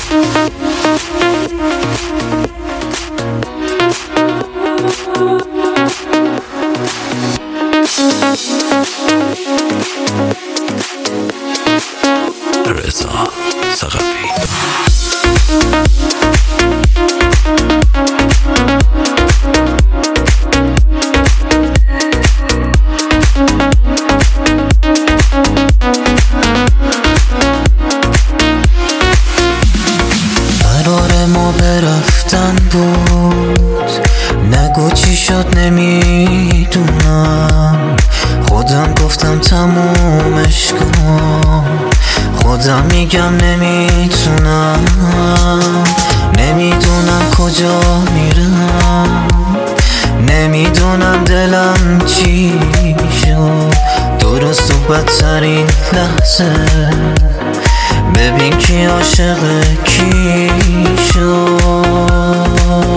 رضا ثقفی. قرار ما برفتن بود، نگو چی شد نمیدونم. خودم گفتم تمومش کن، خودم میگم نمیتونم. نمیدونم کجا میرم، نمیدونم دلم چی شد. درست و بدترین لحظه، ببین کی عاشق کی شد.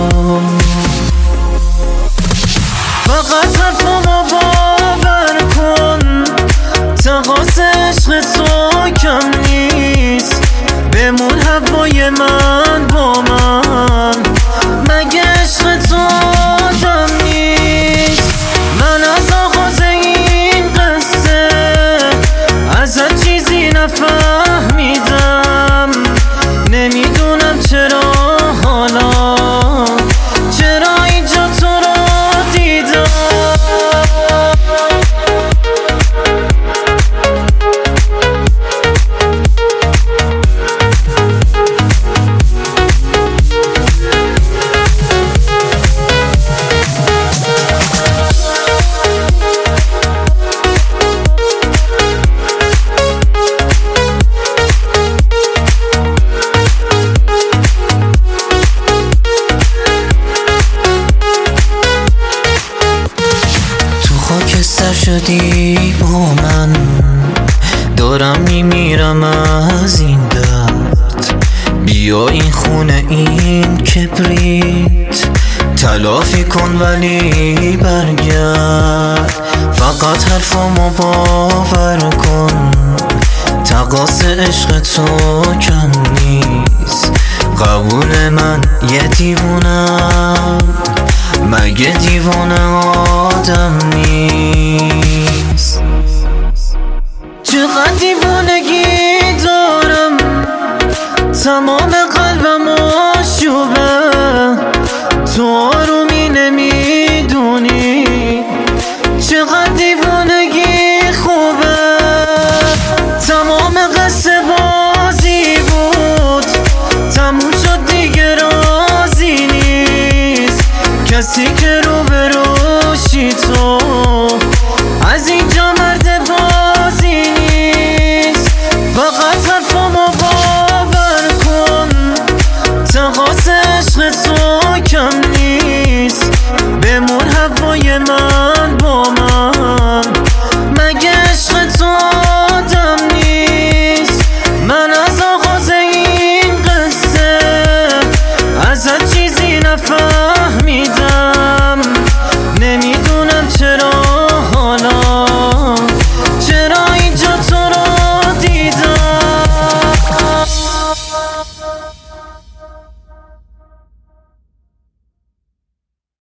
فقط حرفمو باور کن، تقاص عشق تو کم نیست. بمون هوای من با من، مگه عشق تو آدم نیست. من از آغاز این قصه ازت چیزی نفهمیدم. نمیدونم چرا حالا، چرا اینجا تو رو دیدم. خاکستر شدی با من، دارم میمیرم از این درد. بیا این خونه این کبریت تلافی کن ولی برگرد. فقط حرفمو باور کن، تقاص عشق تو کم نیست. قبول من یه دیوونم، مگه دیوانه آدم نیست. چقدر دیوونگی